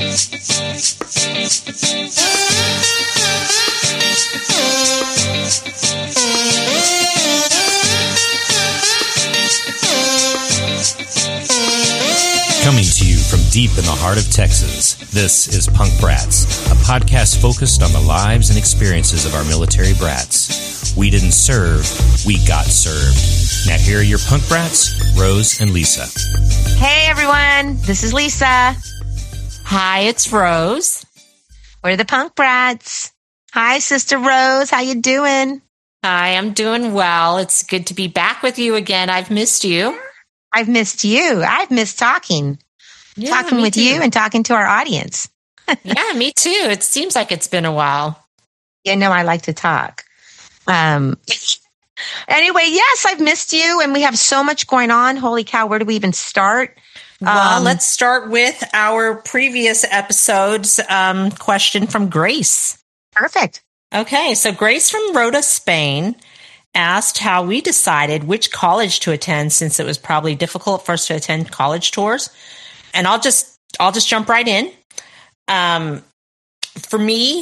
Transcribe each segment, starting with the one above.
Coming to you from deep in the heart of Texas, this is Punk Brats, a podcast focused on the lives and experiences of our military brats. We didn't serve, we got served. Now here are your Punk Brats, Rose and Lisa. Hey everyone, this is Lisa. Hi, it's Rose. We're the Punk Brats. Hi, Sister Rose. How you doing? Hi, I'm doing well. It's good to be back with you again. I've missed you. I've missed you. I've missed talking with you and talking to our audience. Yeah, me too. It seems like it's been a while. You know, I like to talk. Anyway, yes, I've missed you, and we have so much going on. Holy cow, where do we even start? Well, let's start with our previous episode's question from Grace. Perfect. Okay, so Grace from Rota, Spain asked how we decided which college to attend, since it was probably difficult for us to attend college tours. And I'll just jump right in. For me,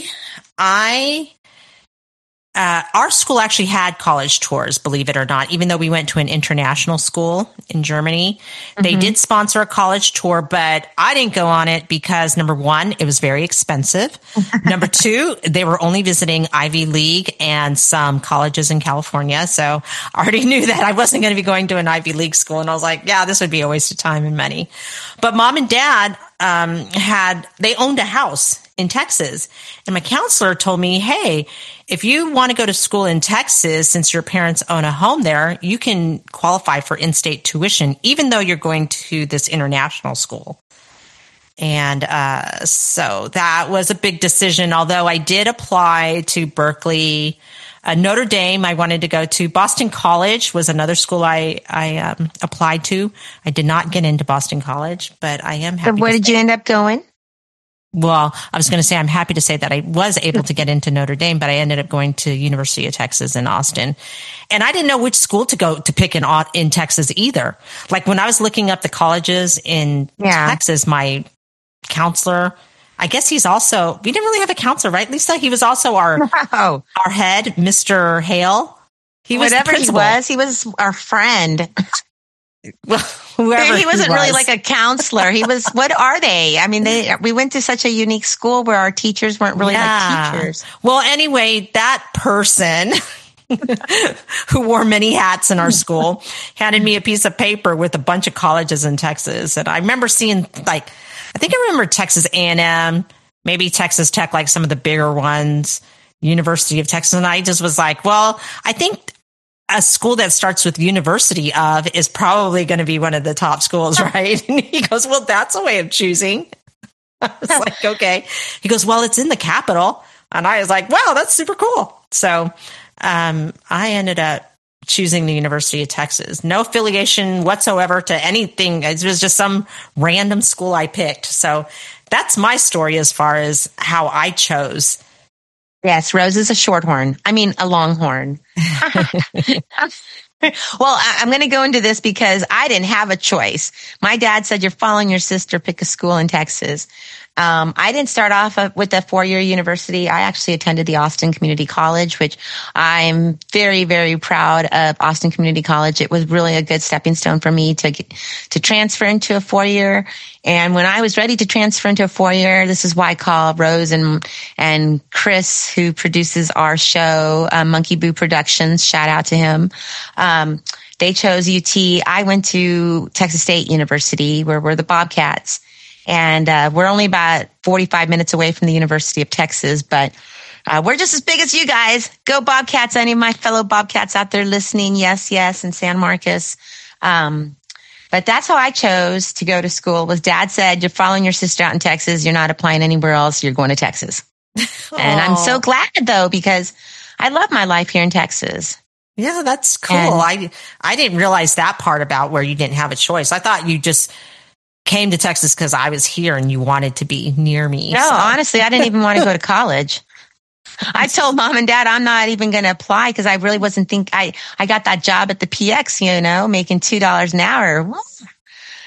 our school actually had college tours, believe it or not, even though we went to an international school in Germany. Mm-hmm. They did sponsor a college tour, but I didn't go on it because, number one, it was very expensive. Number two, they were only visiting Ivy League and some colleges in California. So I already knew that I wasn't going to be going to an Ivy League school. And I was like, yeah, this would be a waste of time and money. But mom and dad they owned a house in Texas. And my counselor told me, hey, if you want to go to school in Texas, since your parents own a home there, you can qualify for in-state tuition, even though you're going to this international school. And so that was a big decision, although I did apply to Berkeley. Notre Dame, I wanted to go to. Boston College was another school I applied to. I did not get into Boston College, but I am happy. So where did you end up going? Well, I was going to say, I'm happy to say that I was able to get into Notre Dame, but I ended up going to University of Texas in Austin. And I didn't know which school to go to pick in Texas either. Like when I was looking up the colleges in Texas, my counselor, I guess we didn't really have a counselor, right, Lisa? He was also our head, Mr. Hale. He was he was our friend. Well, whoever he wasn't really like a counselor. He was, what are they? I mean, we went to such a unique school where our teachers weren't really like teachers. Well, anyway, that person who wore many hats in our school handed me a piece of paper with a bunch of colleges in Texas. And I remember seeing I remember Texas A&M, maybe Texas Tech, like some of the bigger ones, University of Texas. And I just was like, well, I think a school that starts with University of is probably going to be one of the top schools, right? And he goes, well, that's a way of choosing. I was like, okay. He goes, well, it's in the capital. And I was like, wow, that's super cool. So I ended up choosing the University of Texas. No affiliation whatsoever to anything. It was just some random school I picked. So that's my story as far as how I chose. Yes, Rose is a a longhorn. Well, I'm going to go into this because I didn't have a choice. My dad said, you're following your sister, pick a school in Texas. I didn't start off with a 4-year university. I actually attended the Austin Community College, which I'm very, very proud of Austin Community College. It was really a good stepping stone for me to transfer into a 4-year. And when I was ready to transfer into a 4-year, this is why I call Rose and Chris, who produces our show, Monkey Boo Productions. Shout out to him. They chose UT. I went to Texas State University, where we're the Bobcats. And we're only about 45 minutes away from the University of Texas, but we're just as big as you guys. Go Bobcats, any of my fellow Bobcats out there listening. Yes, in San Marcos. But that's how I chose to go to school. Was Dad said, you're following your sister out in Texas. You're not applying anywhere else. You're going to Texas. And I'm so glad, though, because I love my life here in Texas. Yeah, that's cool. And I didn't realize that part about where you didn't have a choice. I thought you just came to Texas because I was here and you wanted to be near me. No, honestly, I didn't even want to go to college. I told Mom and Dad I'm not even going to apply because I really wasn't I got that job at the PX, making $2 an hour.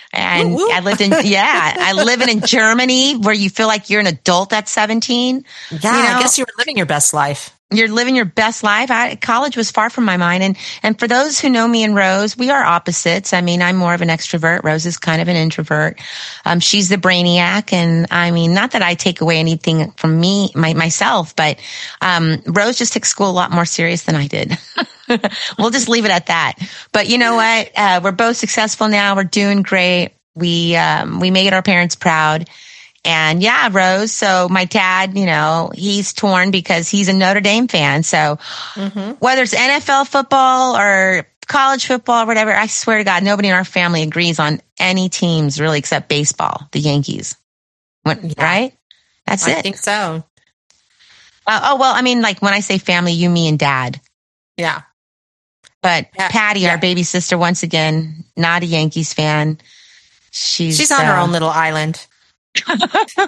And Woo-woo. I live in Germany where you feel like you're an adult at 17. Yeah, I guess you were living your best life. You're living your best life. College was far from my mind. And for those who know me and Rose, we are opposites. I mean, I'm more of an extrovert. Rose is kind of an introvert. She's the brainiac. And I mean, not that I take away anything from myself, but, Rose just took school a lot more serious than I did. We'll just leave it at that. But you know what? We're both successful now. We're doing great. We made our parents proud. And yeah, Rose. So my dad, he's torn because he's a Notre Dame fan. So whether it's NFL football or college football or whatever, I swear to God, nobody in our family agrees on any teams really except baseball, the Yankees. Right? That's it. I think so. Well, I mean, like when I say family, you, me, and Dad. Yeah. But Patty, our baby sister, once again, not a Yankees fan. She's on her own little island. And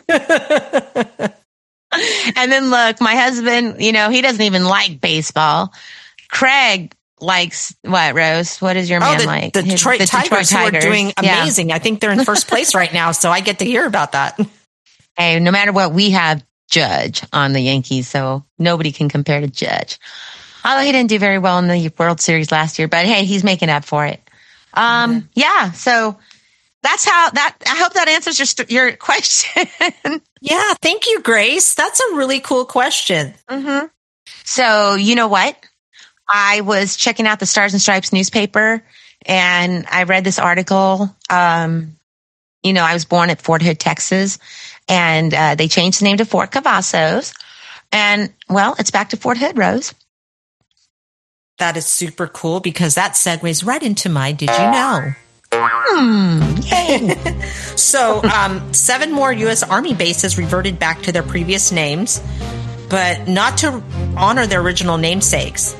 then look, my husband, he doesn't even like baseball. Craig likes what, Rose? What is your man like? The Detroit Tigers who are doing amazing. Yeah. I think they're in first place right now, so I get to hear about that. Hey, no matter what, we have Judge on the Yankees, so nobody can compare to Judge. Although he didn't do very well in the World Series last year, but hey, he's making up for it. So that's I hope that answers your question. Yeah. Thank you, Grace. That's a really cool question. Mm-hmm. So you know what? I was checking out the Stars and Stripes newspaper and I read this article. I was born at Fort Hood, Texas, and they changed the name to Fort Cavazos. And well, it's back to Fort Hood, Rose. That is super cool because that segues right into my Did You Know? Yay. So, 7 more U.S. Army bases reverted back to their previous names, but not to honor their original namesakes.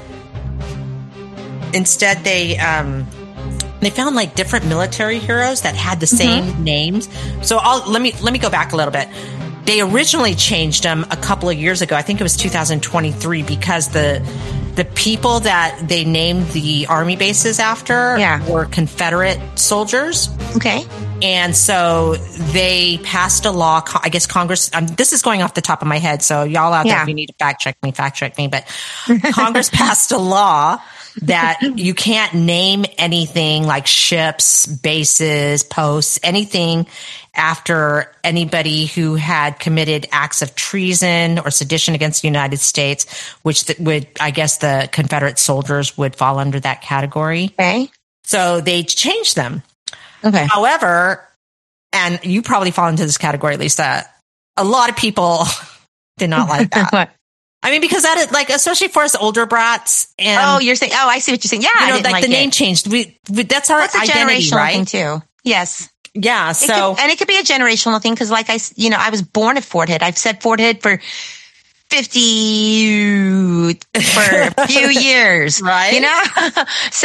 Instead, they found like different military heroes that had the same names. So let me go back a little bit. They originally changed them a couple of years ago. I think it was 2023 because the people that they named the army bases after were Confederate soldiers. Okay. And so they passed a law. I guess Congress, this is going off the top of my head. So y'all out there, if you need to fact check me. But Congress passed a law that you can't name anything like ships, bases, posts, anything after anybody who had committed acts of treason or sedition against the United States, which would, I guess, the Confederate soldiers would fall under that category. Okay. So they changed them. Okay. However, and you probably fall into this category, Lisa, a lot of people did not like that. I mean, because that is like, especially for us older brats. And you're saying, I see what you're saying. Yeah, I didn't like the name changed. That's our identity, right? Thing too. Yes. Yeah. So, it could be a generational thing because, like I was born at Fort Hood. I've said Fort Hood for a few years, right? So,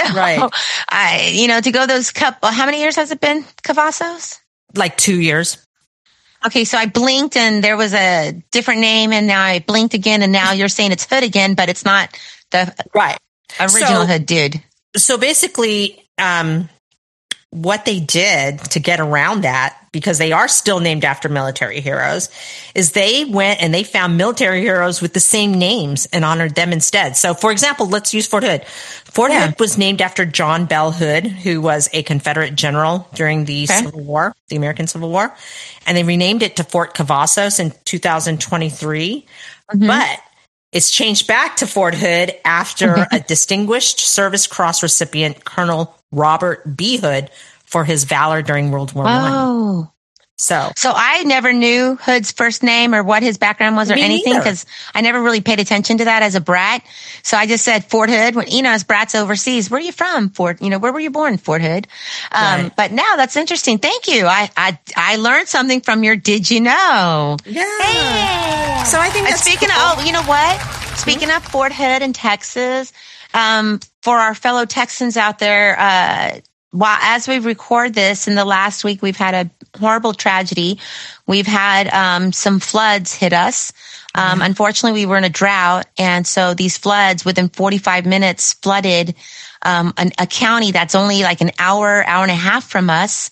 to go those how many years has it been, Cavazos? Like 2 years. Okay, so I blinked and there was a different name, and now I blinked again, and now you're saying it's Hood again, but it's not the original Hood dude. So basically, what they did to get around that, because they are still named after military heroes, is they went and they found military heroes with the same names and honored them instead. So, for example, let's use Fort Hood. Fort Hood was named after John Bell Hood, who was a Confederate general during the Civil War, the American Civil War. And they renamed it to Fort Cavazos in 2023. But it's changed back to Fort Hood after a Distinguished Service Cross recipient, Colonel Robert B. Hood, for his valor during World War I. So I never knew Hood's first name or what his background was or anything because I never really paid attention to that as a brat. So I just said Fort Hood. When, as brats overseas, where are you from? Where were you born? Fort Hood. Right. But now that's interesting. Thank you. I learned something from your Did You Know? Yeah. Hey. So I think that's speaking cool. of, you know what? Speaking of Fort Hood and Texas, for our fellow Texans out there, as we record this, in the last week, we've had a horrible tragedy. We've had some floods hit us. Unfortunately, we were in a drought. And so these floods within 45 minutes flooded a county that's only like an hour and a half from us.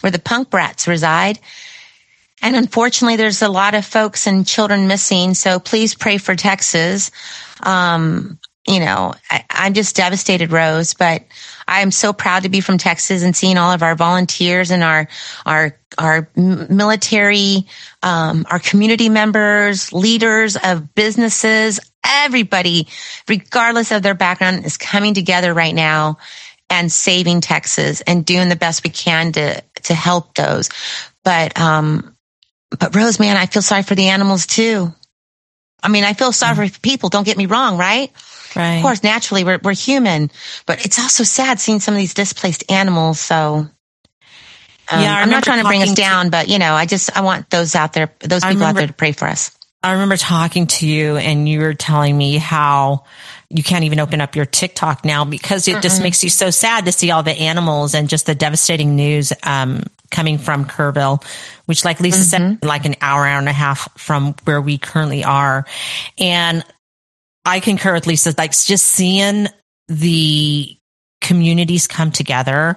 where the Punk Brats reside. And unfortunately, there's a lot of folks and children missing. So please pray for Texas. I'm just devastated, Rose, but I'm so proud to be from Texas and seeing all of our volunteers and our military, our community members, leaders of businesses, everybody, regardless of their background, is coming together right now and saving Texas and doing the best we can to help those. But Rose, man, I feel sorry for the animals too. I mean, I feel sorry for people. Don't get me wrong, right? Right. Of course, naturally, we're human, but it's also sad seeing some of these displaced animals. So, I'm not trying to bring us down, but I want those out there, those people out there to pray for us. I remember talking to you and you were telling me how you can't even open up your TikTok now because it just makes you so sad to see all the animals and just the devastating news, coming from Kerrville, which, like Lisa said, like an hour and a half from where we currently are. And I concur with Lisa, like just seeing the communities come together.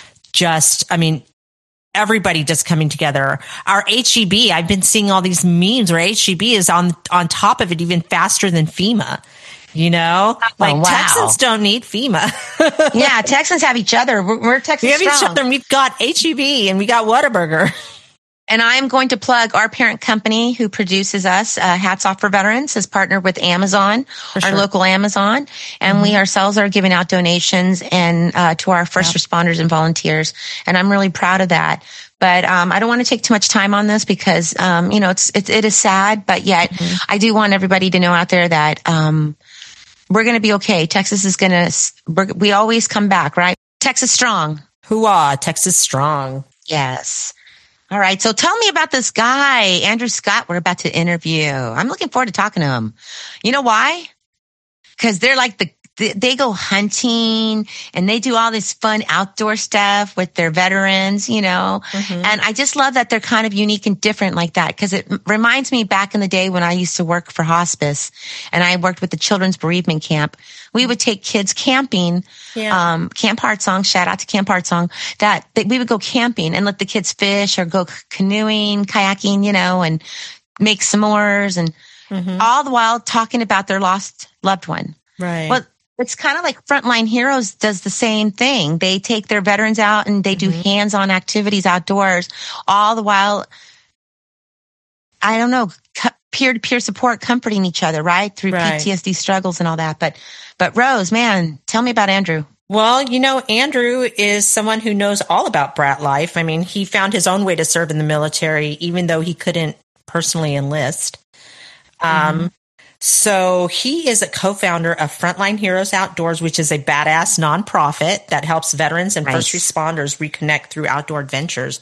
Everybody just coming together. Our HEB, I've been seeing all these memes where HEB is on top of it even faster than FEMA. Texans don't need FEMA. Yeah, Texans have each other. We're Texas We have strong. each other. And we've got HEB and we got Whataburger. And I'm going to plug our parent company who produces us, Hats Off for Veterans, has partnered with Amazon, our local Amazon. And we ourselves are giving out donations and to our first responders and volunteers. And I'm really proud of that. But I don't want to take too much time on this because, it is sad. But yet I do want everybody to know out there that we're going to be okay. Texas is going to, we always come back, right? Texas strong. Hooah, Texas strong. Yes. All right. So tell me about this guy, Andrew Scott, we're about to interview. I'm looking forward to talking to him. You know why? Because they're like they go hunting and they do all this fun outdoor stuff with their veterans, And I just love that they're kind of unique and different like that because it reminds me back in the day when I used to work for hospice and I worked with the Children's Bereavement Camp. We would take kids camping, Camp Heartsong, shout out to Camp Heartsong, that we would go camping and let the kids fish or go canoeing, kayaking, and make s'mores and all the while talking about their lost loved one. Right. Well, it's kind of like Frontline Heroes does the same thing. They take their veterans out and they do hands-on activities outdoors, all the while, I don't know, peer-to-peer support, comforting each other, right? Through PTSD struggles and all that. But Rose, man, tell me about Andrew. Well, Andrew is someone who knows all about brat life. I mean, he found his own way to serve in the military, even though he couldn't personally enlist. So he is a co-founder of Frontline Heroes Outdoors, which is a badass nonprofit that helps veterans and first responders reconnect through outdoor adventures.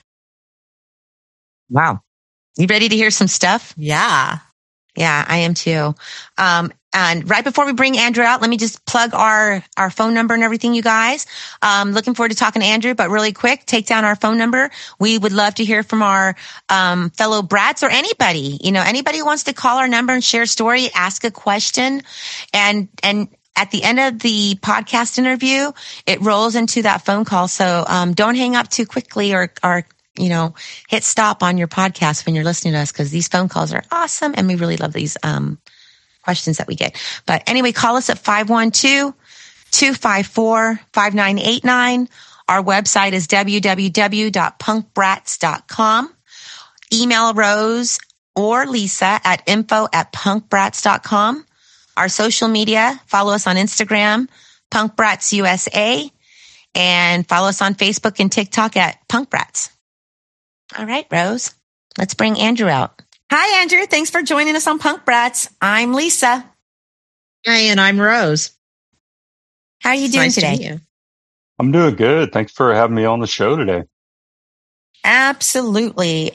Wow. You ready to hear some stuff? Yeah. Yeah, I am too. And right before we bring Andrew out, let me just plug our phone number and everything, you guys. Looking forward to talking to Andrew, but really quick, take down our phone number. We would love to hear from our fellow brats or anybody. Anybody who wants to call our number and share a story, ask a question, and at the end of the podcast interview, it rolls into that phone call. So don't hang up too quickly or hit stop on your podcast when you're listening to us because these phone calls are awesome and we really love these questions that we get. But anyway, call us at 512-254-5989. Our website is www.punkbrats.com. Email Rose or Lisa at info@punkbrats.com. Our social media, follow us on Instagram, punkbratsusa, and follow us on Facebook and TikTok at punkbrats. All right, Rose, let's bring Andrew out. Hi, Andrew. Thanks for joining us on Punk Brats. I'm Lisa. Hi, and I'm Rose. How are you doing today? I'm doing good. Thanks for having me on the show today. Absolutely.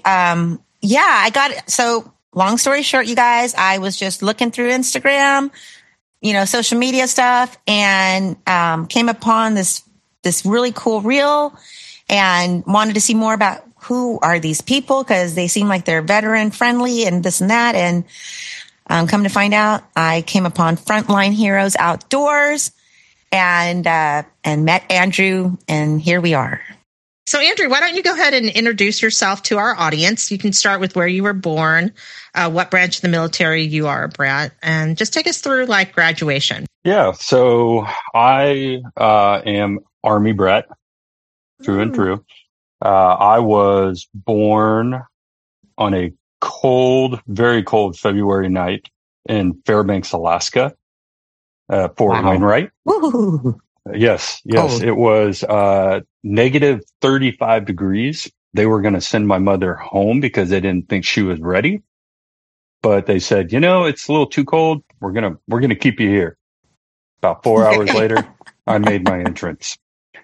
So long story short, you guys, I was just looking through Instagram, social media stuff, and came upon this really cool reel and wanted to see more about who are these people because they seem like they're veteran friendly and this and that. And come to find out, I came upon Frontline Heroes Outdoors and met Andrew, and here we are. So, Andrew, why don't you go ahead and introduce yourself to our audience? You can start with where you were born, what branch of the military you are, Brett, and just take us through like graduation. Yeah. So I am Army Brett through and through. I was born on a cold, very cold February night in Fairbanks, Alaska, Fort Wainwright. Woo. Yes. Cold. It was negative 35 degrees. They were going to send my mother home because they didn't think she was ready. But they said, it's a little too cold. We're going to keep you here. About 4 hours later, I made my entrance.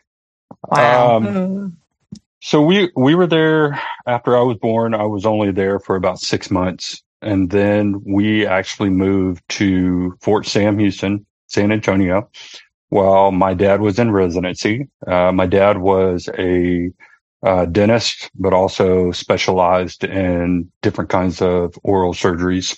Wow. So we were there after I was born. I was only there for about 6 months. And then we actually moved to Fort Sam Houston, San Antonio, while my dad was in residency. My dad was a dentist, but also specialized in different kinds of oral surgeries.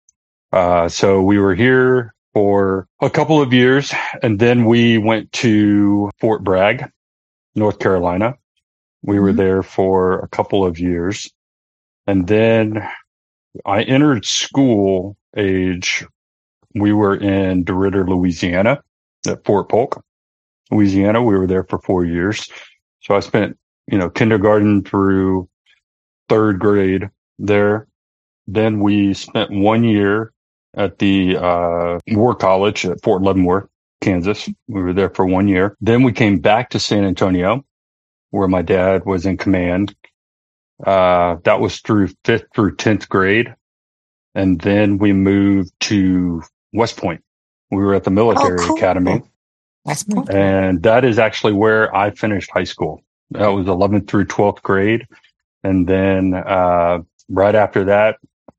So we were here for a couple of years, and then we went to Fort Bragg, North Carolina. We were there for a couple of years, and then I entered school age. We were in DeRidder, Louisiana, at Fort Polk, Louisiana. We were there for 4 years. So I spent, kindergarten through third grade there. Then we spent 1 year at the War College at Fort Leavenworth, Kansas. We were there for 1 year. Then we came back to San Antonio, where my dad was in command. That was through 5th through 10th grade. And then we moved to West Point. We were at the military academy. West Point. And that is actually where I finished high school. That was 11th through 12th grade. And then right after that,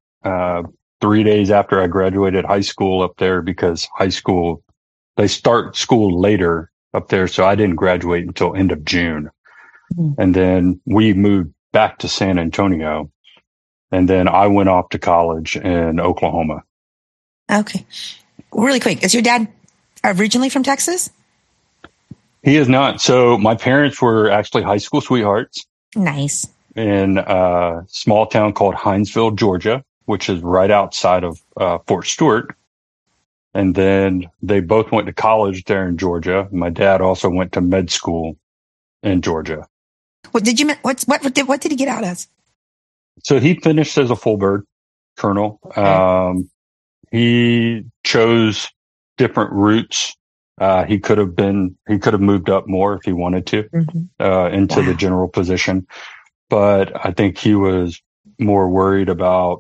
3 days after I graduated high school up there, because high school, they start school later up there. So I didn't graduate until end of June. And then we moved back to San Antonio. And then I went off to college in Oklahoma. Okay. Really quick. Is your dad originally from Texas? He is not. So my parents were actually high school sweethearts. Nice. In a small town called Hinesville, Georgia, which is right outside of Fort Stewart. And then they both went to college there in Georgia. My dad also went to med school in Georgia. What did he get out as? So he finished as a full bird colonel. Okay. He chose different routes. He could have moved up more if he wanted to, into the general position. But I think he was more worried about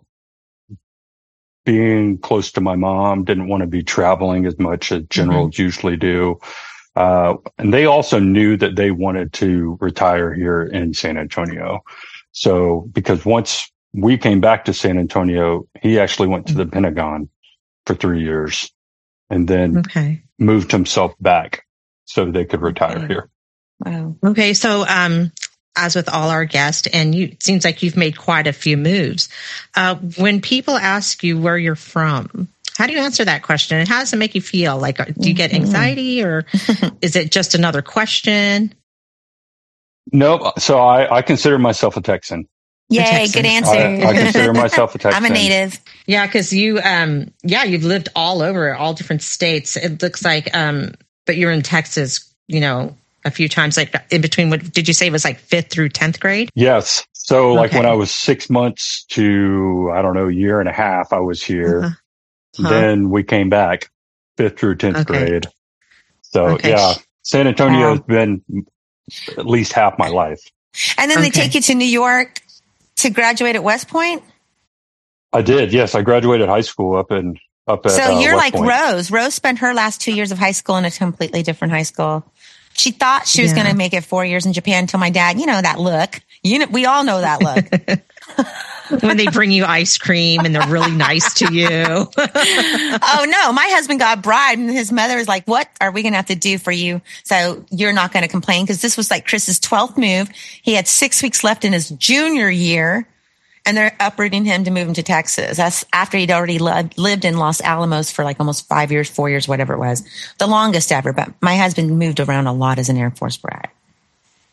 being close to my mom, didn't want to be traveling as much as generals usually do. And they also knew that they wanted to retire here in San Antonio. So because once we came back to San Antonio, he actually went to the Pentagon for 3 years and then moved himself back so they could retire here. Wow. Okay. So, as with all our guests, and it seems like you've made quite a few moves. When people ask you where you're from, how do you answer that question? And how does it make you feel? Like, do you get anxiety, or is it just another question? No. So I consider myself a Texan. Yay, good answer. I consider myself a Texan. I'm a native. Yeah, because you've lived all over, all different states. It looks like, but you're in Texas, a few times, like in between. What did you say it was like 5th through 10th grade? Yes. So like when I was 6 months to, I don't know, a year and a half, I was here. Then we came back 5th through 10th grade. So San Antonio has been at least half my life. And then they take you to New York to graduate at West Point? I did. Yes. I graduated high school up at So you're West like Point. Rose. Rose spent her last 2 years of high school in a completely different high school. She thought she was going to make it 4 years in Japan until my dad, that look. We all know that look. When they bring you ice cream and they're really nice to you. Oh, no. My husband got bribed and his mother was like, what are we going to have to do for you? So you're not going to complain, because this was like Chris's 12th move. He had 6 weeks left in his junior year, and they're uprooting him to move him to Texas. That's after he'd already lived in Los Alamos for like almost 5 years, 4 years, whatever it was. The longest ever. But my husband moved around a lot as an Air Force brat.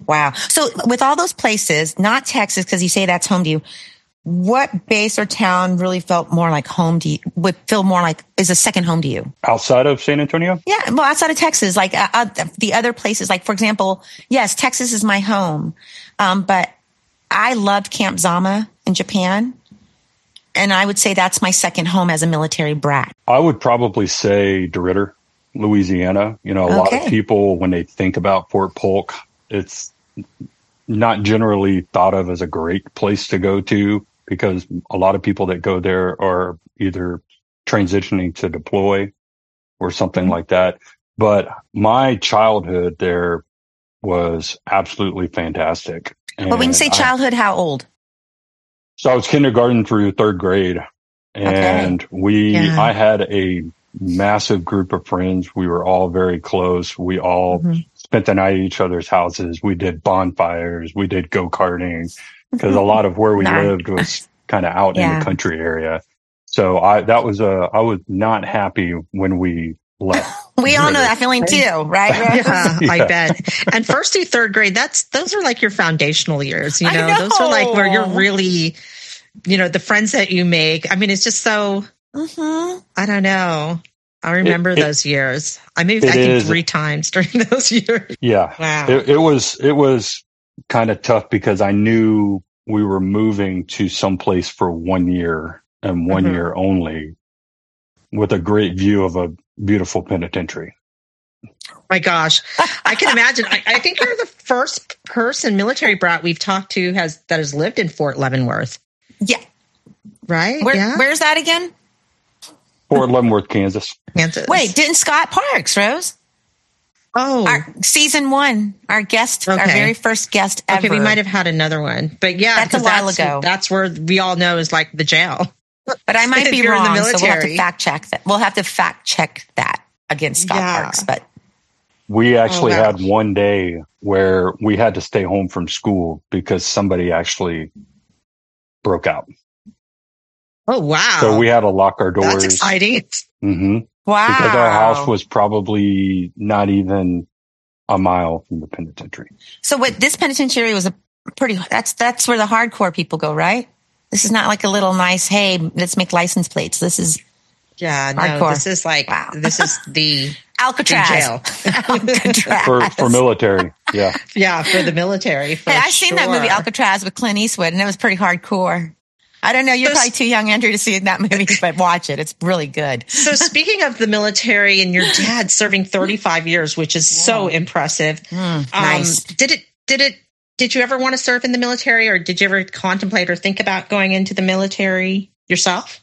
Wow. So with all those places, not Texas, because you say that's home to you, what base or town really felt more like home to you, would feel more like is a second home to you? Outside of San Antonio? Yeah. Well, outside of Texas, like the other places, like, for example, yes, Texas is my home. But I loved Camp Zama in Japan. And I would say that's my second home as a military brat. I would probably say DeRidder, Louisiana. You know, a lot of people, when they think about Fort Polk, it's not generally thought of as a great place to go to because a lot of people that go there are either transitioning to deploy or something like that. But my childhood there was absolutely fantastic. But when you say childhood, how old? So I was kindergarten through third grade, and I had a massive group of friends. We were all very close. We all spent the night at each other's houses. We did bonfires. We did go-karting because a lot of where we lived was kind of out in the country area. So I was not happy when we left. We all know that feeling too, right? Yeah, I bet. And first through third grade, those are like your foundational years, you know? Those are like where you're really, you know, the friends that you make. I mean, it's just so, I don't know. I remember those years. I moved, I think 3 times during those years. Yeah. Wow. It was kind of tough because I knew we were moving to someplace for 1 year and 1 year only with a great view of a beautiful penitentiary. My gosh. I can imagine. I think you're the first person, military brat, we've talked to that has lived in Fort Leavenworth. Yeah. Right? Where's that again? Fort Leavenworth, Kansas. Wait, didn't Scott Parks, Rose? Oh. Season 1, our guest, our very first guest ever. Okay, we might have had another one. But yeah, that's a while ago. That's where we all know is like the jail. But I might be wrong, so we'll have to fact check that. We'll have to fact check that against Scott Parks. But we actually had one day where we had to stay home from school because somebody actually broke out. Oh, wow. So we had to lock our doors. That's exciting. Mm-hmm. Wow. Because our house was probably not even a mile from the penitentiary. So what this penitentiary was that's where the hardcore people go, right? This is not like a little nice, hey, let's make license plates. This is hardcore. No, this is like, this is the Alcatraz. The jail. Alcatraz. For military. Yeah. Yeah, for the military. I've seen that movie Alcatraz with Clint Eastwood, and it was pretty hardcore. I don't know. You're probably too young, Andrew, to see that movie, but watch it. It's really good. So speaking of the military and your dad serving 35 years, which is so impressive. Nice. Did you ever want to serve in the military, or did you ever contemplate or think about going into the military yourself?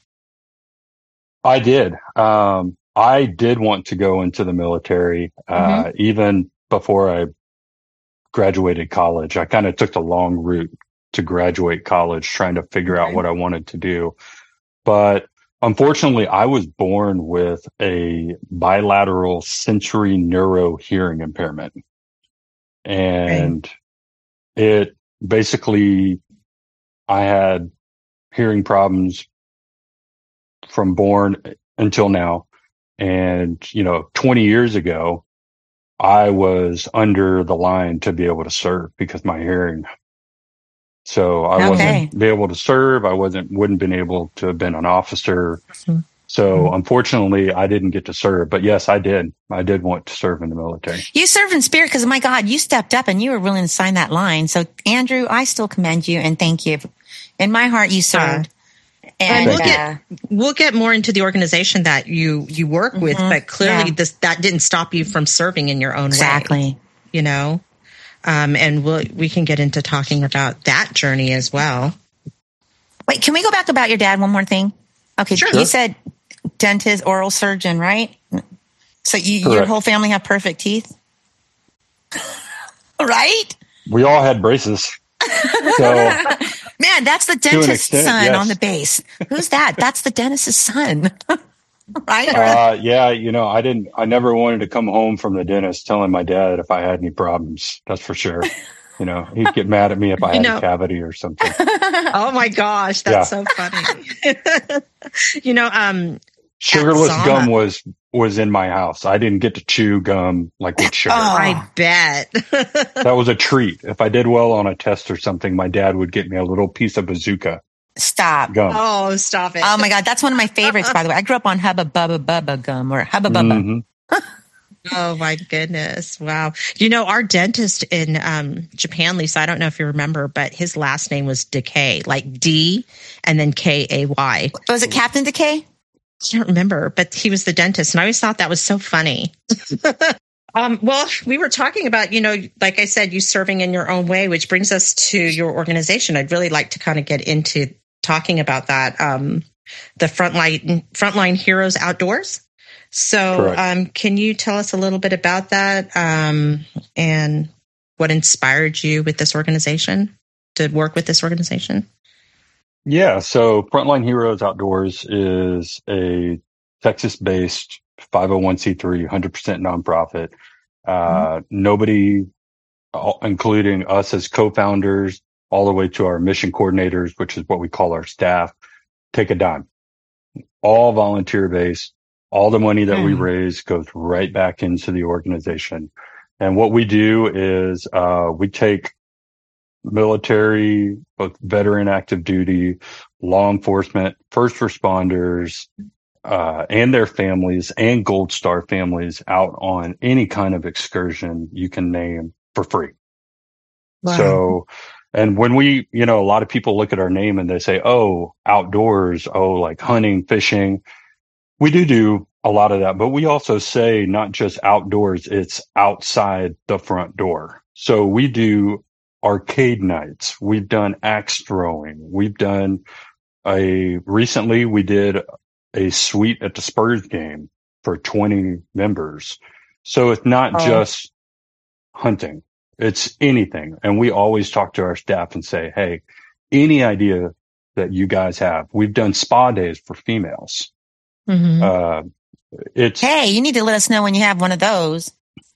I did. I did want to go into the military, even before I graduated college. I kind of took the long route to graduate college, trying to figure out what I wanted to do. But unfortunately, I was born with a bilateral sensory neuro hearing impairment. And it basically, I had hearing problems from born until now. And, 20 years ago, I was under the line to be able to serve because my hearing. So I wasn't be able to serve. I wouldn't been able to have been an officer. So unfortunately, I didn't get to serve. But yes, I did. I did want to serve in the military. You served in spirit because, my God, you stepped up and you were willing to sign that line. So, Andrew, I still commend you and thank you. In my heart, you served. And we'll get more into the organization that you work with, but clearly that didn't stop you from serving in your own way. Exactly. And we can get into talking about that journey as well. Wait, can we go back about your dad one more thing? Okay, sure. You said dentist, oral surgeon, right? So your whole family have perfect teeth? Right? We all had braces. So, man, that's the dentist's son on the base. Who's that? That's the dentist's son. Right? I never wanted to come home from the dentist telling my dad if I had any problems. That's for sure. He'd get mad at me if I had a cavity or something. Oh my gosh. That's so funny. Sugarless Zama. gum was in my house. I didn't get to chew gum like with sugar. I bet. That was a treat. If I did well on a test or something, my dad would get me a little piece of bazooka Stop. gum. Oh, stop it. Oh my God. That's one of my favorites, by the way. I grew up on Hubba Bubba Bubba gum or Hubba Bubba. Mm-hmm. Oh my goodness. Wow. Our dentist in Japan, Lisa, I don't know if you remember, but his last name was Decay, like D and then Kay. Was it Captain Decay? I can't remember, but he was the dentist. And I always thought that was so funny. Well, we were talking about, like I said, you serving in your own way, which brings us to your organization. I'd really like to kind of get into talking about that. The Frontline Heroes Outdoors. So, can you tell us a little bit about that and what inspired you with this organization, to work with this organization? Yeah. So Frontline Heroes Outdoors is a Texas-based 501c3, 100% nonprofit. Nobody, including us as co-founders, all the way to our mission coordinators, which is what we call our staff, take a dime. All volunteer-based. All the money that we raise goes right back into the organization. And what we do is we take military, both veteran active duty, law enforcement, first responders, and their families and Gold Star families out on any kind of excursion you can name for free. Wow. So, and when we, a lot of people look at our name and they say, oh, outdoors, oh, like hunting, fishing. We do a lot of that, but we also say not just outdoors, it's outside the front door. So we do arcade nights. We've done axe throwing. We've done recently we did a suite at the Spurs game for 20 members. So it's not just hunting, it's anything. And we always talk to our staff and say, hey, any idea that you guys have. We've done spa days for females. Mm-hmm. Hey, you need to let us know when you have one of those.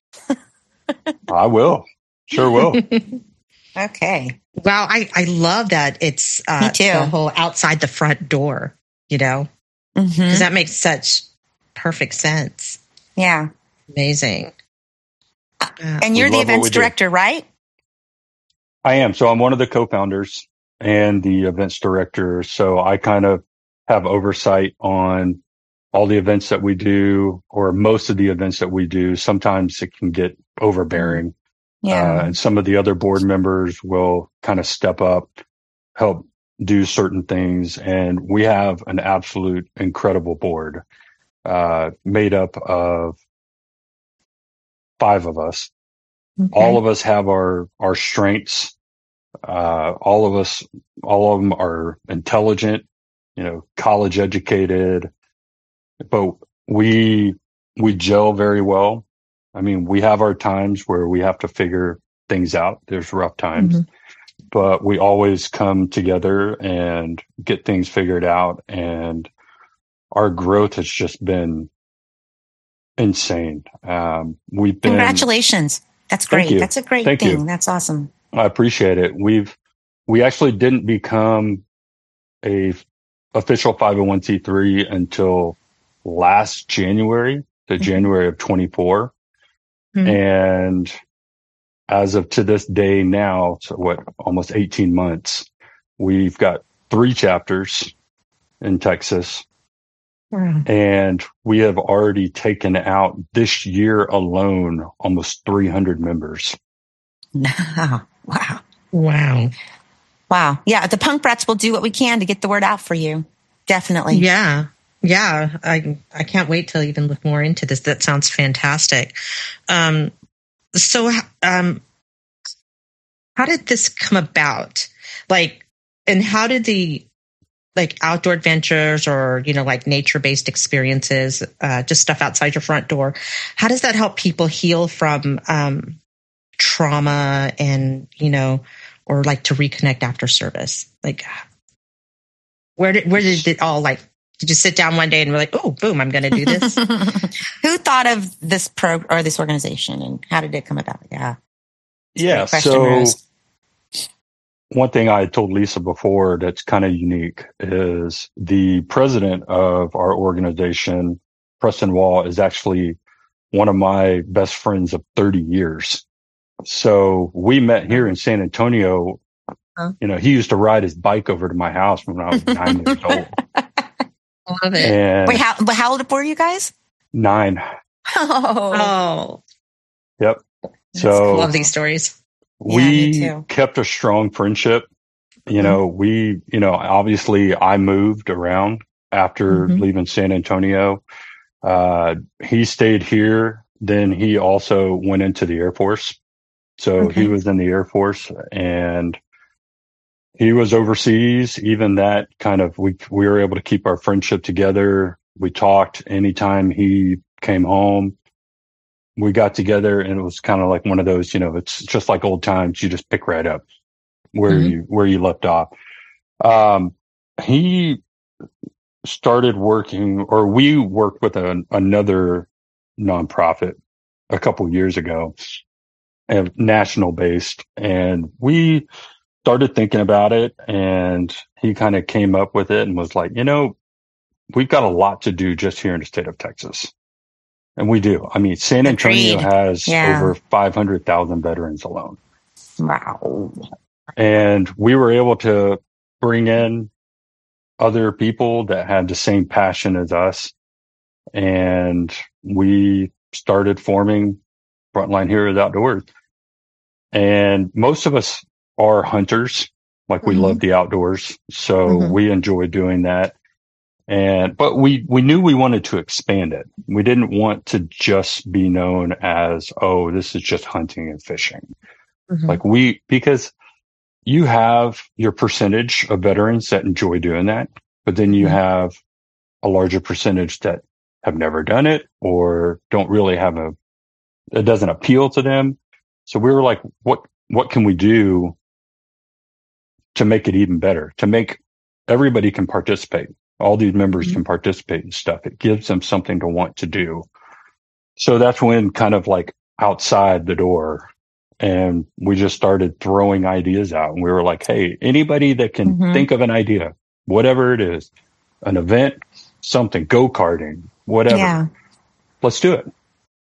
I will. Sure will. Okay. Wow. I love that. It's Me too. The whole outside the front door, because that makes such perfect sense. Yeah. Amazing. And you're the events director, right? I am. So I'm one of the co-founders and the events director. So I kind of have oversight on all the events that we do, or most of the events that we do. Sometimes it can get overbearing. Yeah. And some of the other board members will kind of step up, help do certain things. And we have an absolute incredible board, made up of 5 of us. Okay. All of us have our strengths. All of them are intelligent, college educated, but we gel very well. I mean, we have our times where we have to figure things out. There's rough times, but we always come together and get things figured out. And our growth has just been insane. Congratulations. That's great. That's a great thing. You. That's awesome. I appreciate it. We actually didn't become a official 501c3 until last January, January of 24. And as of to this day now, so almost 18 months, we've got 3 chapters in Texas. And we have already taken out this year alone almost 300 members. Wow. Yeah. The Punk Brats will do what we can to get the word out for you. Definitely. Yeah. I can't wait to even look more into this. That sounds fantastic. So how did this come about? And how did the outdoor adventures or, nature-based experiences, just stuff outside your front door, how does that help people heal from trauma and, or to reconnect after service? Where did it all did you sit down one day and we're like, oh, boom, I'm going to do this? Who thought of this this organization, and how did it come about? Yeah. So one thing I told Lisa before that's kind of unique is the president of our organization, Preston Wall, is actually one of my best friends of 30 years. So we met here in San Antonio. You know, he used to ride his bike over to my house when I was 9 years old. Love it. And Wait, how old were you guys? 9. Oh, Yep. So love these stories. Yeah, me we too. kept a strong friendship. You know, obviously I moved around after leaving San Antonio. He stayed here. Then he also went into the Air Force. So he was in the Air Force and he was overseas. Even that kind of, we were able to keep our friendship together. We talked anytime he came home. We got together and it was kind of like one of those, it's just like old times. You just pick right up where you left off. He started working, or we worked with another nonprofit a couple years ago, national based, and we started thinking about it, and he kind of came up with it and was like, we've got a lot to do just here in the state of Texas. And we do. I mean, San Antonio has over 500,000 veterans alone. Wow. And we were able to bring in other people that had the same passion as us. And we started forming Frontline Heroes Outdoors. And most of us are hunters. Like we love the outdoors. So we enjoy doing that. But we knew we wanted to expand it. We didn't want to just be known as, oh, this is just hunting and fishing. Because you have your percentage of veterans that enjoy doing that, but then you have a larger percentage that have never done it or don't really it doesn't appeal to them. So we were like, what can we do to make it even better? To make everybody can participate. All these members can participate in stuff. It gives them something to want to do. So that's when kind of like outside the door, and we just started throwing ideas out, and we were like, hey, anybody that can think of an idea, whatever it is, an event, something, go-karting, whatever, let's do it.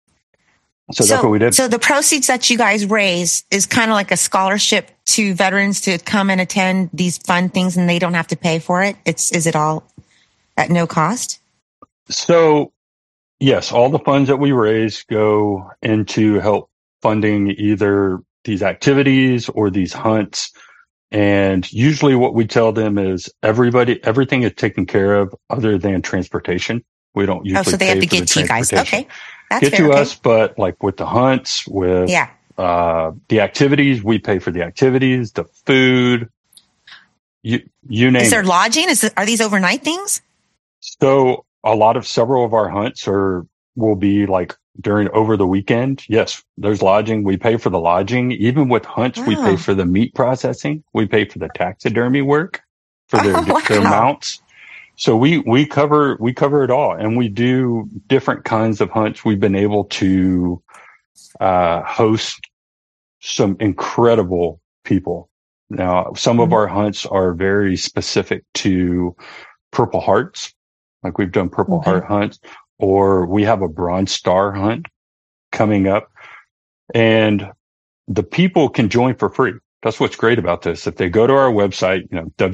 So that's what we did. So the proceeds that you guys raise is kind of like a scholarship to veterans to come and attend these fun things, and they don't have to pay for it. Is it all at no cost? So yes, all the funds that we raise go into help funding either these activities or these hunts. And usually what we tell them is everything is taken care of other than transportation. We don't usually so they have to get to you guys. Okay. That's get to us, but like with the hunts, with the activities, we pay for the activities, the food, you name it. Is there lodging? Are these overnight things? So several of our hunts will be like over the weekend. Yes, there's lodging. We pay for the lodging. Even with hunts, we pay for the meat processing. We pay for the taxidermy work for their mounts. So we cover it all, and we do different kinds of hunts. We've been able to host some incredible people. Now, some of our hunts are very specific to Purple Hearts. Like we've done Purple Heart hunts, or we have a Bronze Star hunt coming up, and the people can join for free. That's what's great about this. If they go to our website,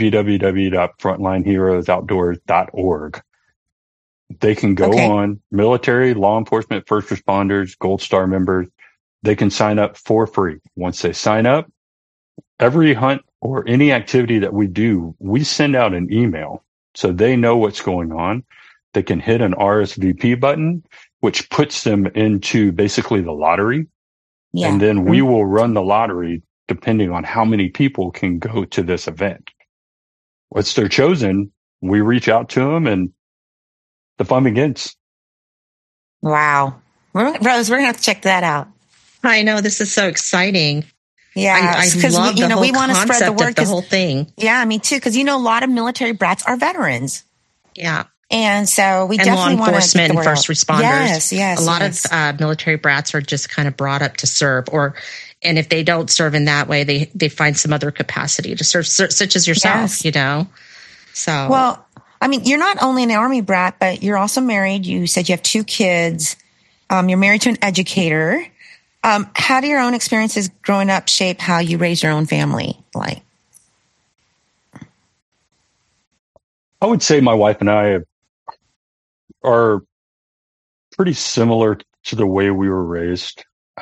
www.frontlineheroesoutdoors.org, they can go on military, law enforcement, first responders, Gold Star members. They can sign up for free. Once they sign up, every hunt or any activity that we do, we send out an email so they know what's going on. They can hit an RSVP button, which puts them into basically the lottery. Yeah. And then we will run the lottery depending on how many people can go to this event. Once they're chosen, we reach out to them and the fun begins. Wow. Rose, we're going to have to check that out. I know, this is so exciting. Yeah, I love the whole concept of the whole thing. Yeah, me too. Because, a lot of military brats are veterans. Yeah. And so we definitely want to law enforcement and first responders. Yes. A lot of military brats are just kind of brought up to serve, or And if they don't serve in that way, they find some other capacity to serve, such as yourself, Yes. So, Well, I mean, you're not only an Army brat, but you're also married. You said you have 2 kids. You're married to an educator. How do your own experiences growing up shape how you raise your own family? Like, I would say my wife and I are pretty similar to the way we were raised.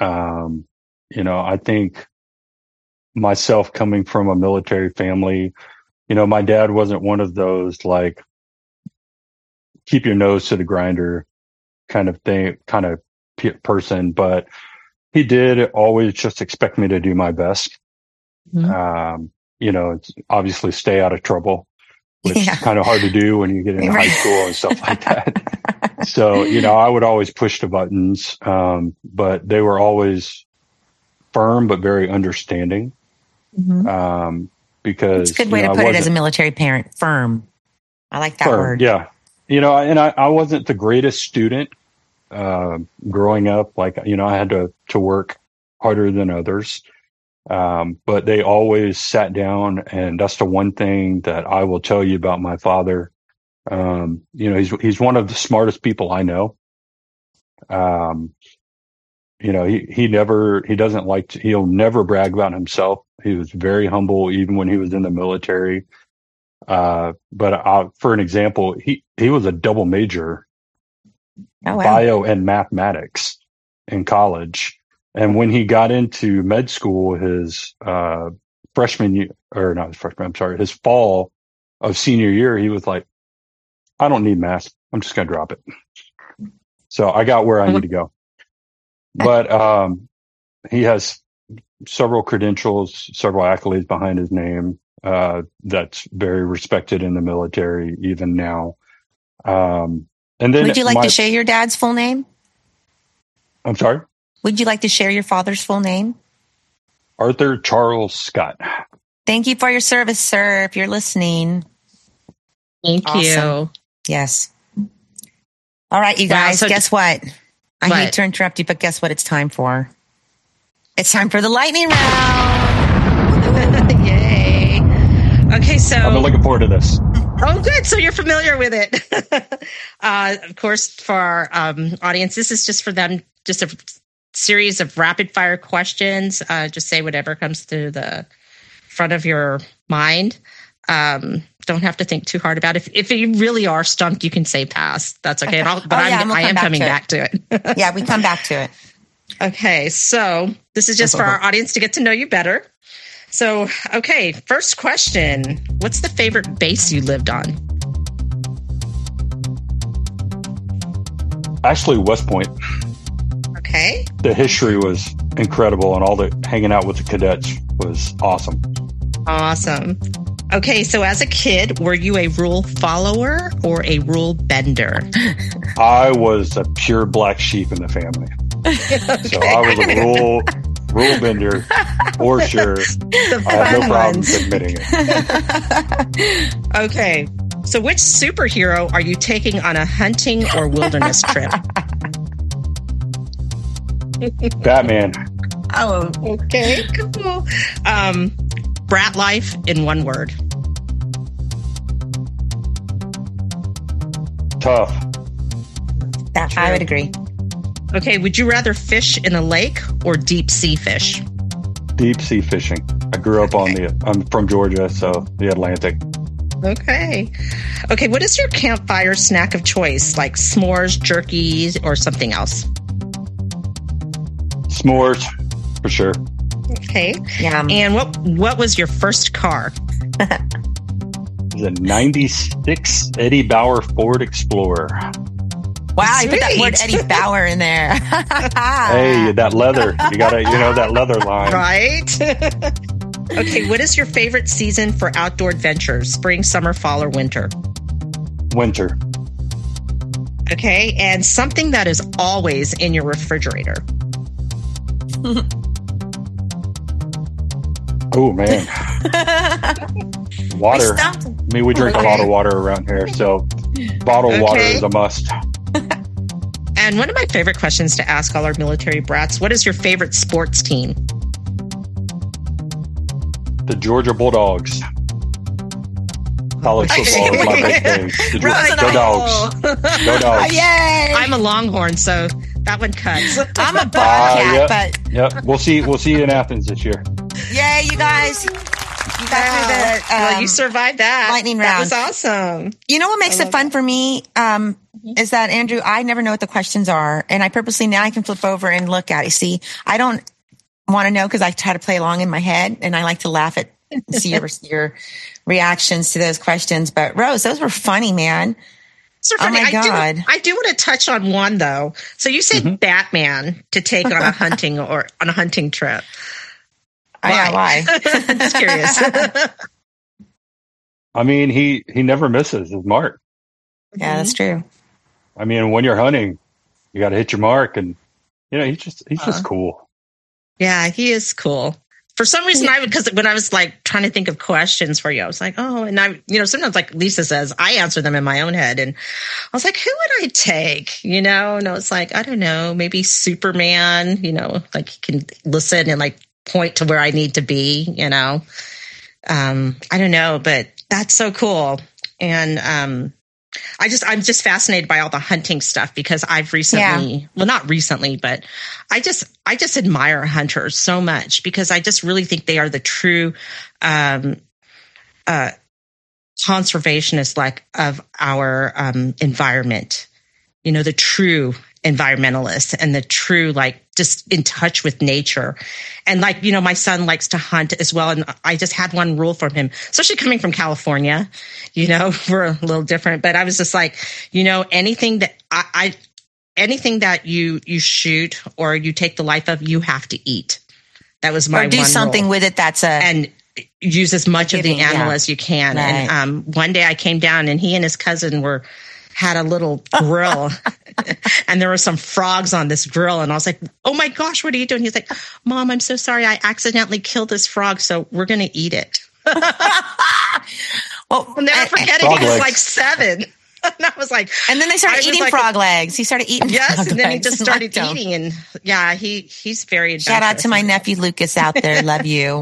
I think myself coming from a military family, my dad wasn't one of those like keep your nose to the grinder kind of person, but he did always just expect me to do my best. Mhm. It's obviously stay out of trouble, which is kind of hard to do when you get into high school and stuff like that. So, I would always push the buttons, but they were always firm, but very understanding. Because it's a good way to put it as a military parent. Firm. I like that word. Yeah. And I wasn't the greatest student, growing up. Like, I had to work harder than others. But they always sat down, and that's the one thing that I will tell you about my father. He's one of the smartest people I know. He'll never brag about himself. He was very humble, even when he was in the military. But for an example, he was a double major, bio and mathematics in college. And when he got into med school, his his fall of senior year, he was like, I don't need math. I'm just going to drop it. So I got where I need to go. But he has several credentials, several accolades behind his name. That's very respected in the military, even now. And then would you like to share your dad's full name? I'm sorry? Would you like to share your father's full name? Arthur Charles Scott. Thank you for your service, sir, if you're listening. Thank you. Yes. All right, you guys, guess what? I hate to interrupt you, but guess what it's time for? It's time for the lightning round. Yay. Okay, so I've been looking forward to this. Oh, good. So you're familiar with it. Of course, for our audience, this is just for them, just a series of rapid fire questions. Just say whatever comes to the front of your mind. Don't have to think too hard about it. If you really are stumped, you can say pass. That's okay. I am coming back to it. Yeah, we come back to it. Okay, so this is just for our audience to get to know you better. So, okay, first question. What's the favorite base you lived on? Actually, West Point. Okay. The history was incredible, and all the hanging out with the cadets was awesome. Awesome. Okay, so as a kid, were you a rule follower or a rule bender? I was a pure black sheep in the family. Okay. So I was a rule bender for sure. I have no problems admitting it. Okay, so which superhero are you taking on a hunting or wilderness trip? Batman. Oh, okay, cool. Brat life in one word. Tough. I would agree. Okay, would you rather fish in a lake or deep sea fish? Deep sea fishing. I grew up I'm from Georgia, so the Atlantic. Okay. Okay, what is your campfire snack of choice? Like s'mores, jerkies, or something else? S'mores, for sure. Okay. Yum. And what was your first car? It was a 96 Eddie Bauer Ford Explorer. Wow, you put that word Eddie Bauer in there. Hey, that leather. You gotta, that leather line. Right? Okay, what is your favorite season for outdoor adventures? Spring, summer, fall, or winter? Winter. Okay, and something that is always in your refrigerator. Oh, man. Water. I mean, we drink a lot of water around here, so bottled water is a must. And one of my favorite questions to ask all our military brats, what is your favorite sports team? The Georgia Bulldogs. College football is my big thing. Go Dogs. Go Dogs. Yay! I'm a Longhorn, so that one cuts. I'm a Bobcat, yep. but Yep. We'll see you in Athens this year. yay, you guys. You got through the well, you survived that. lightning That round. was awesome. You know what makes it fun for me is that, Andrew, I never know what the questions are. And I purposely, now I can flip over and look at it. See, I don't want to know because I try to play along in my head and I like to laugh at, see your reactions to those questions. But Rose, those were funny, man. So Oh my God. I do want to touch on one though. So you said Batman to take on a hunting or on a hunting trip. Why? Just curious. I mean, he never misses his mark. Yeah, that's true. I mean, when you're hunting, you got to hit your mark, and he's just cool. Yeah, he is cool. For some reason, because when I was like trying to think of questions for you, I was like, oh, and sometimes like Lisa says, I answer them in my own head. And I was like, who would I take? And I was like, I don't know, maybe Superman, like he can listen and like point to where I need to be, I don't know, but that's so cool. And, I'm just fascinated by all the hunting stuff because I've recently, well, not recently, but I just admire hunters so much because I just really think they are the true, conservationists of our, environment, the true environmentalists and the true, just in touch with nature. And my son likes to hunt as well. And I just had one rule from him, especially coming from California, we're a little different, but I was just like, anything that anything that you shoot or you take the life of, you have to eat. That was my or do one something rule. with it. And use as much of the animal as you can. Right. And one day I came down and he and his cousin had a little grill and there were some frogs on this grill. And I was like, oh my gosh, what are you doing? He's like, Mom, I'm so sorry. I accidentally killed this frog. So we're going to eat it. Well, I'll never forget it. He was like 7. And I was like, and then they started eating frog legs. He started eating yes. frog And then he legs just started eating. And yeah, he's very adventurous. Shout out to my nephew, Lucas, out there. Love you.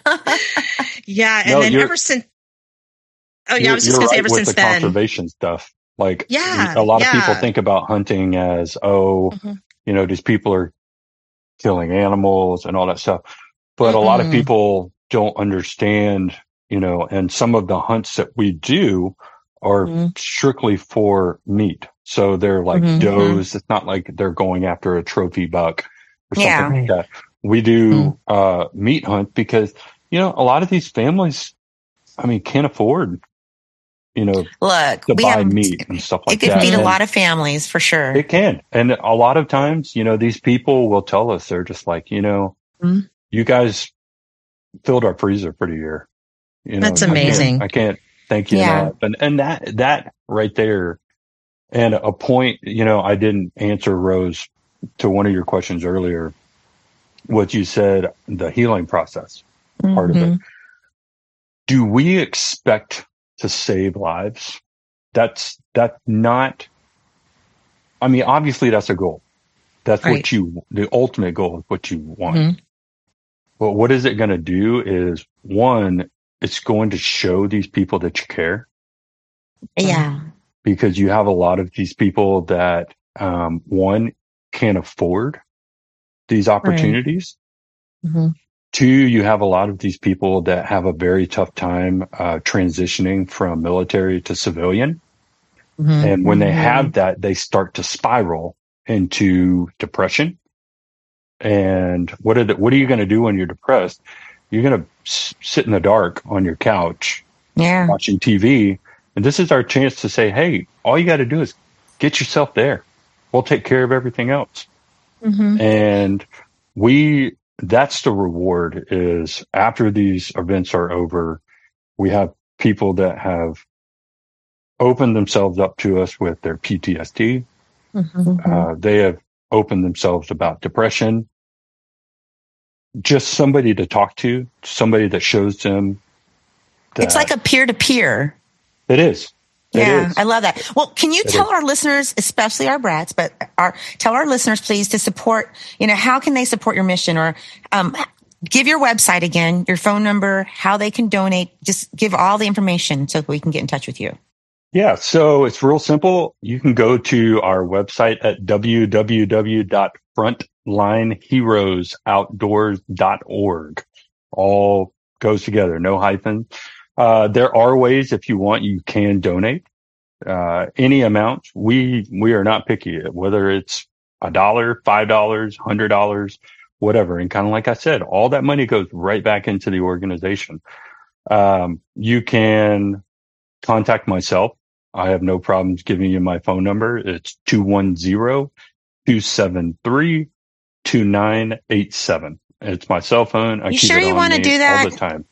Yeah. And then ever since, I was just going to say ever since the then. Conservation stuff. Like, yeah, a lot of people think about hunting as, these people are killing animals and all that stuff. But a lot of people don't understand, and some of the hunts that we do are strictly for meat. So they're like does. It's not like they're going after a trophy buck or something like that. We do meat hunt because, a lot of these families, can't afford look, to buy meat and stuff like that. It could feed a lot of families for sure. It can. And a lot of times, these people will tell us, they're just like, you guys filled our freezer for the year. That's amazing. I can't thank you enough. And that right there, and a point, I didn't answer, Rose, to one of your questions earlier, what you said, the healing process part of it. Do we expect to save lives? That's not, obviously that's a goal. That's right. The ultimate goal is what you want. But what is it going to do is, one, it's going to show these people that you care. Yeah. Because you have a lot of these people that, one, can't afford these opportunities. Right. 2, you have a lot of these people that have a very tough time transitioning from military to civilian. And when they have that, they start to spiral into depression. And what are you going to do when you're depressed? You're going to sit in the dark on your couch watching TV. And this is our chance to say, hey, all you got to do is get yourself there. We'll take care of everything else. And that's the reward, is after these events are over, we have people that have opened themselves up to us with their PTSD. They have opened themselves about depression. Just somebody to talk to, somebody that shows them that it's like a peer-to-peer. It is. Yeah, I love that. Well, can you tell our listeners, especially our brats, tell our listeners, please, to support, how can they support your mission? Or give your website again, your phone number, how they can donate. Just give all the information so we can get in touch with you. Yeah, so it's real simple. You can go to our website at www.frontlineheroesoutdoors.org. All goes together, no hyphen. There are ways, if you want, you can donate any amount. We are not picky, whether it's $1, $5, $100, whatever. And kind of like I said, all that money goes right back into the organization. You can contact myself. I have no problems giving you my phone number. It's 210-273-2987. It's my cell phone. I You keep sure it you on want to me do that? all the time.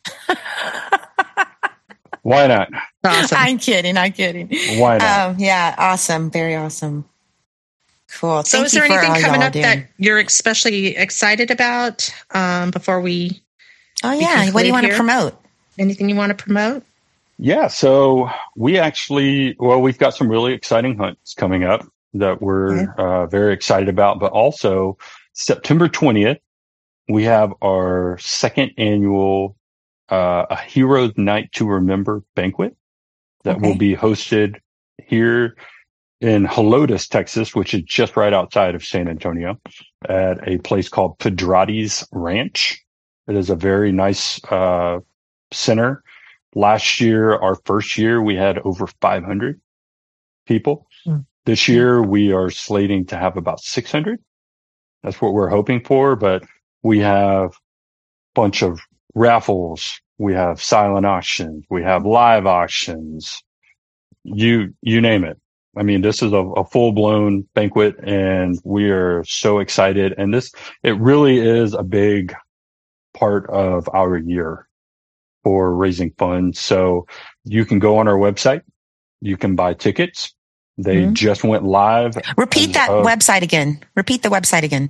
Why not? Awesome. I'm kidding. Why not? Yeah, awesome. Very awesome. Cool. So Thank is there you for anything all coming y'all up do. that you're especially excited about before we Oh, yeah. What do you want to here? promote? Anything you want to promote? Yeah, so we've got some really exciting hunts coming up that we're very excited about, but also September 20th, we have our second annual a Heroes Night to Remember banquet that will be hosted here in Helotes, Texas, which is just right outside of San Antonio at a place called Pedrati's Ranch. It is a very nice center. Last year, our first year, we had over 500 people. This year, we are slating to have about 600. That's what we're hoping for, but we have a bunch of raffles. We have silent auctions. We have live auctions. You name it. I mean, this is a full-blown banquet, and we are so excited. And it really is a big part of our year for raising funds. So you can go on our website. You can buy tickets. They just went live. Repeat that website again. Repeat the website again.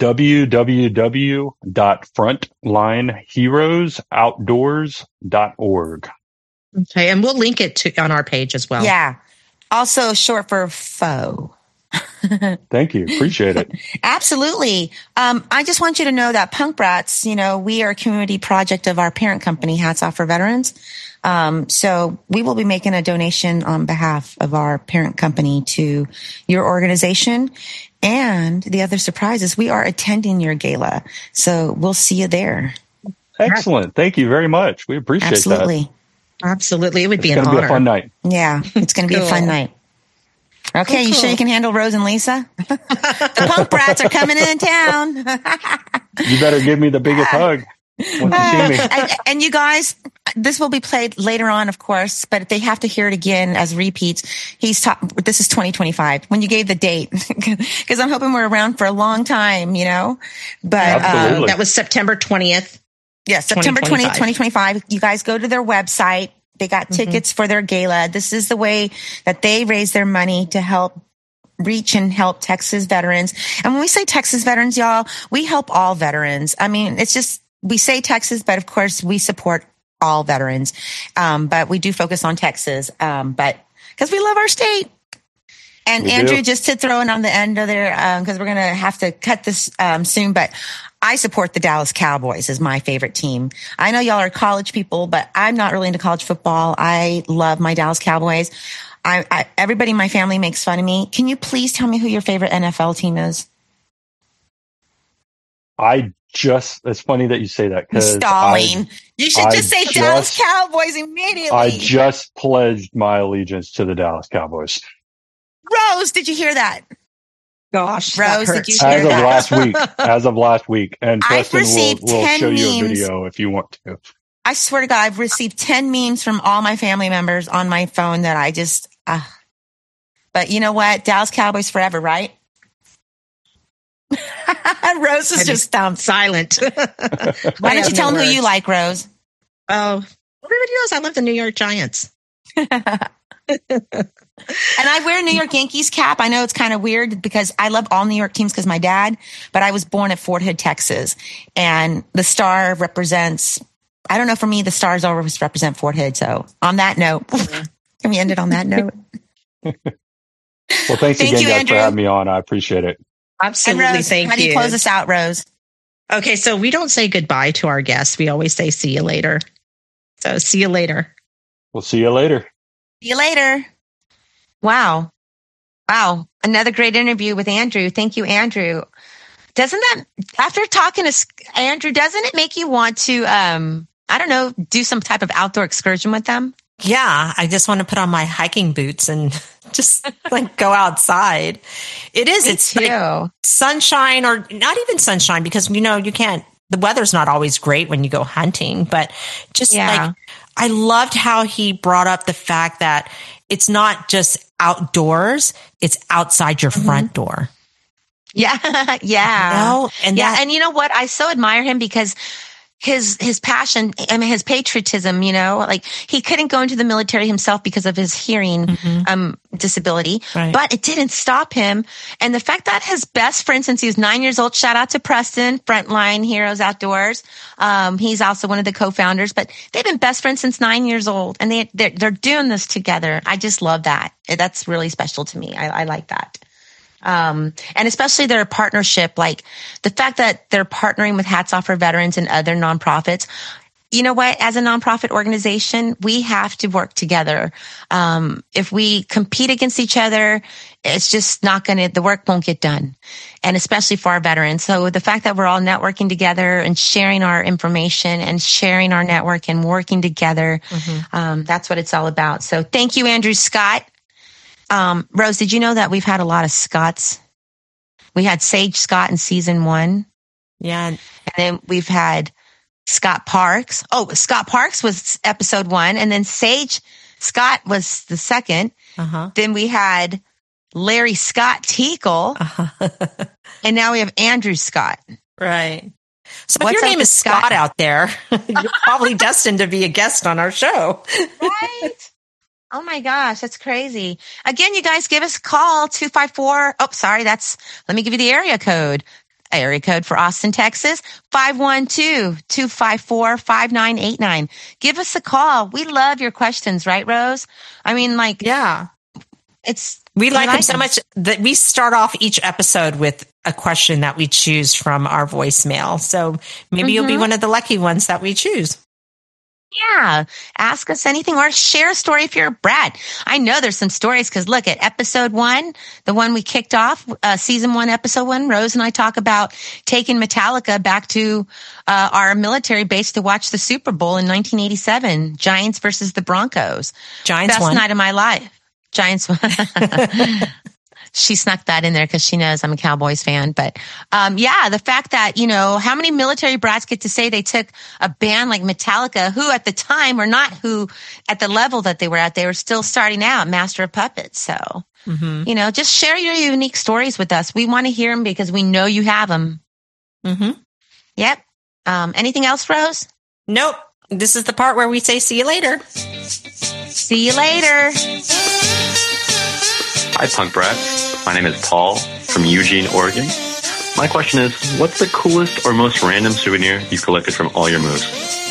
www.frontlineheroesoutdoors.org. Okay. And we'll link it on our page as well. Yeah. Also short for FOE. Thank you. Appreciate it. Absolutely. I just want you to know that Punk Brats, we are a community project of our parent company, Hats Off for Veterans. So we will be making a donation on behalf of our parent company to your organization. And the other surprise is we are attending your gala. So we'll see you there. Excellent. Thank you very much. We appreciate Absolutely. that. Absolutely. It would be It's an going to honor. be a fun night. Yeah, it's going to be a fun night. Okay, you sure you can handle Rose and Lisa? The Punk Brats are coming in town. You better give me the biggest hug once you see me. And you guys, this will be played later on, of course, but they have to hear it again as repeats. This is 2025 when you gave the date, because I'm hoping we're around for a long time, But Absolutely. That was September 20th. Yes, September 20th, 2025. You guys go to their website. They got tickets for their gala. This is the way that they raise their money to help reach and help Texas veterans. And when we say Texas veterans, y'all, we help all veterans. I mean, it's just, we say Texas, but of course we support all veterans. But we do focus on Texas, but because we love our state. And Andrew, just to throw in on the end of there, because we're going to have to cut this soon, but I support the Dallas Cowboys as my favorite team. I know y'all are college people, but I'm not really into college football. I love my Dallas Cowboys. Everybody in my family makes fun of me. Can you please tell me who your favorite NFL team is? It's funny that you say that. Stalling. You should just say Dallas Cowboys immediately. I just pledged my allegiance to the Dallas Cowboys. Rose, did you hear that? Gosh, Rose, did you hear that? As of last week. And Preston will show you a memes. video if you want to. I swear to God, I've received 10 memes from all my family members on my phone that I just, but you know what? Dallas Cowboys forever, right? Rose is just silent. Why don't you tell them who you like, Rose? Oh, everybody knows I love the New York Giants. And I wear a New York Yankees cap. I know it's kind of weird because I love all New York teams because my dad, but I was born at Fort Hood, Texas. And the star represents, I don't know, for me, the stars always represent Fort Hood. So on that note, can we end it on that note? Well, thanks again, guys, for having me on. I appreciate it. Absolutely. And Rose, thank you. How do you close us out, Rose? Okay, so we don't say goodbye to our guests. We always say see you later. So see you later. We'll see you later. See you later. Wow. Another great interview with Andrew. Thank you, Andrew. After talking to Andrew, doesn't it make you want to, do some type of outdoor excursion with them? Yeah, I just want to put on my hiking boots and just like go outside. It's like sunshine, or not even sunshine, because you can't, the weather's not always great when you go hunting, but just like, I loved how he brought up the fact that it's not just outdoors, it's outside your front door. Yeah. And and you know what? I so admire him because his passion, his patriotism, like he couldn't go into the military himself because of his hearing disability, but it didn't stop him. And the fact that his best friend since he was 9 years old, shout out to Preston, Frontline Heroes Outdoors. He's also one of the co-founders, but they've been best friends since 9 years old, and they're doing this together. I just love that. That's really special to me. I like that. And especially their partnership, like the fact that they're partnering with Hats Off for Veterans and other nonprofits. You know what? As a nonprofit organization, we have to work together. If we compete against each other, it's just the work won't get done. And especially for our veterans. So the fact that we're all networking together and sharing our information and sharing our network and working together, that's what it's all about. So thank you, Andrew Scott. Rose, did you know that we've had a lot of Scotts? We had Sage Scott in season 1. Yeah. And then we've had Scott Parks. Oh, Scott Parks was episode 1. And then Sage Scott was the second. Then we had Larry Scott Teakle. And now we have Andrew Scott. Right. So if your name is Scott out there, you're probably destined to be a guest on our show. Right? Oh my gosh, that's crazy. Again, you guys give us a call, 254. Oh, sorry, let me give you the area code. Area code for Austin, Texas, 512-254-5989. Give us a call. We love your questions, right, Rose? I mean, yeah. We like them so much that we start off each episode with a question that we choose from our voicemail. So maybe you'll be one of the lucky ones that we choose. Yeah. Ask us anything or share a story if you're Brad. I know there's some stories because look at episode 1, the one we kicked off, season 1, episode 1. Rose and I talk about taking Metallica back to our military base to watch the Super Bowl in 1987, Giants versus the Broncos. Giants Best won. night of my life. Giants won. She snuck that in there because she knows I'm a Cowboys fan. But the fact that, how many military brats get to say they took a band like Metallica, who at the time were not who at the level that they were at. They were still starting out, Master of Puppets. So, just share your unique stories with us. We want to hear them because we know you have them. Yep. Anything else, Rose? Nope. This is the part where we say, see you later. See you later. Hi, Punk Brats. My name is Paul from Eugene, Oregon. My question is, what's the coolest or most random souvenir you've collected from all your moves?